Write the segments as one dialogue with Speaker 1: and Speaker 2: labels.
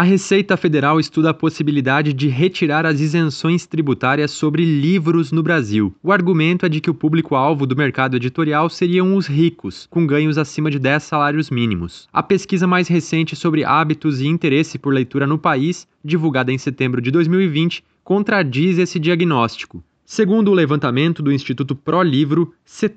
Speaker 1: A Receita Federal estuda a possibilidade de retirar as isenções tributárias sobre livros no Brasil. O argumento é de que o público-alvo do mercado editorial seriam os ricos, com ganhos acima de 10 salários mínimos. A pesquisa mais recente sobre hábitos e interesse por leitura no país, divulgada em setembro de 2020, contradiz esse diagnóstico. Segundo o levantamento do Instituto ProLivro,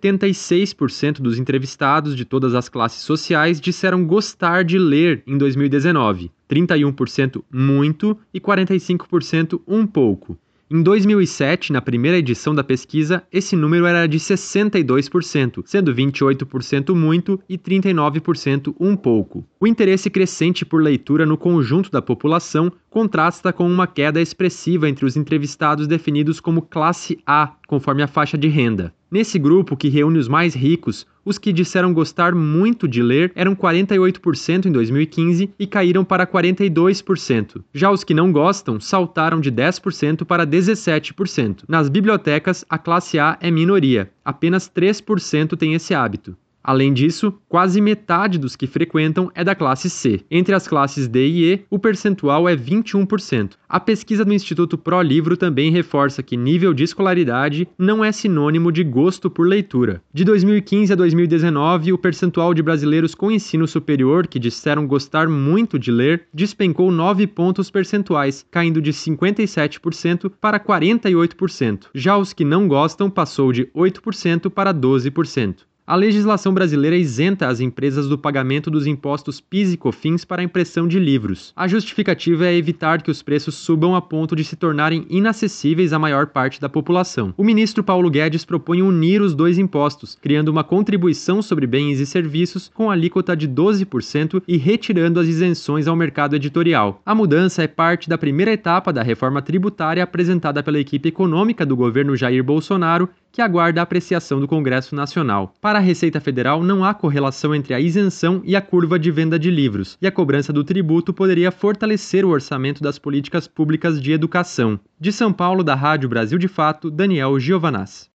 Speaker 1: 76% dos entrevistados de todas as classes sociais disseram gostar de ler em 2019, 31% muito e 45% um pouco. Em 2007, na primeira edição da pesquisa, esse número era de 62%, sendo 28% muito e 39% um pouco. O interesse crescente por leitura no conjunto da população contrasta com uma queda expressiva entre os entrevistados definidos como classe A, conforme a faixa de renda. Nesse grupo, que reúne os mais ricos, os que disseram gostar muito de ler eram 48% em 2015 e caíram para 42%. Já os que não gostam saltaram de 10% para 17%. Nas bibliotecas, a classe A é minoria. Apenas 3% tem esse hábito. Além disso, quase metade dos que frequentam é da classe C. Entre as classes D e E, o percentual é 21%. A pesquisa do Instituto ProLivro também reforça que nível de escolaridade não é sinônimo de gosto por leitura. De 2015 a 2019, o percentual de brasileiros com ensino superior que disseram gostar muito de ler despencou 9 pontos percentuais, caindo de 57% para 48%. Já os que não gostam passou de 8% para 12%. A legislação brasileira isenta as empresas do pagamento dos impostos PIS e COFINS para a impressão de livros. A justificativa é evitar que os preços subam a ponto de se tornarem inacessíveis à maior parte da população. O ministro Paulo Guedes propõe unir os dois impostos, criando uma contribuição sobre bens e serviços com alíquota de 12% e retirando as isenções ao mercado editorial. A mudança é parte da primeira etapa da reforma tributária apresentada pela equipe econômica do governo Jair Bolsonaro, que aguarda a apreciação do Congresso Nacional. Para a Receita Federal, não há correlação entre a isenção e a curva de venda de livros, e a cobrança do tributo poderia fortalecer o orçamento das políticas públicas de educação. De São Paulo, da Rádio Brasil de Fato, Daniel Giovanaz.